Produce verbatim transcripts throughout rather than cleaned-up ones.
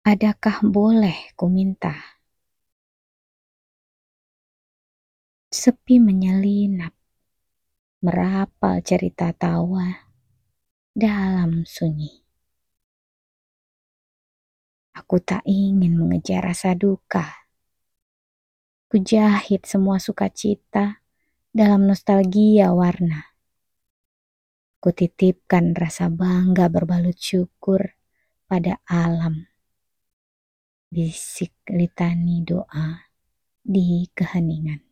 Adakah boleh kuminta? Sepi menyelinap, merapal cerita tawa dalam sunyi. Aku tak ingin mengejar rasa duka. Kujahit semua sukacita dalam nostalgia warna. Kutitipkan rasa bangga berbalut syukur pada alam. Bisik litani doa di keheningan.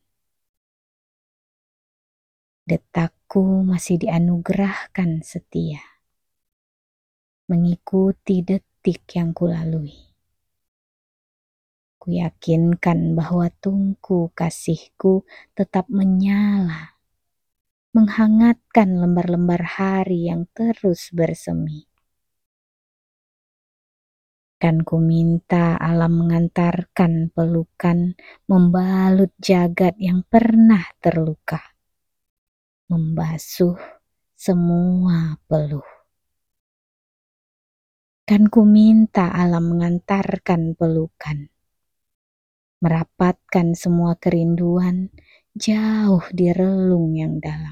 Detakku masih dianugerahkan setia, mengikuti detik yang kulalui. Kuyakinkan bahwa tungku kasihku tetap menyala, menghangatkan lembar-lembar hari yang terus bersemi. Kan ku minta alam mengantarkan pelukan, membalut jagat yang pernah terluka, membasuh semua peluh. Kan ku minta alam mengantarkan pelukan, merapatkan semua kerinduan jauh di relung yang dalam.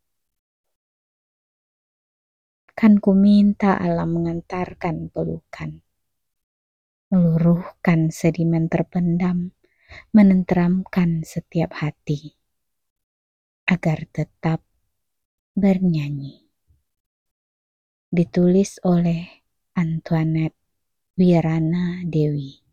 Kan ku minta alam mengantarkan pelukan, meluruhkan sedimen terpendam, menenteramkan setiap hati, agar tetap bernyanyi. Ditulis oleh Antoinette Wirana Dewi.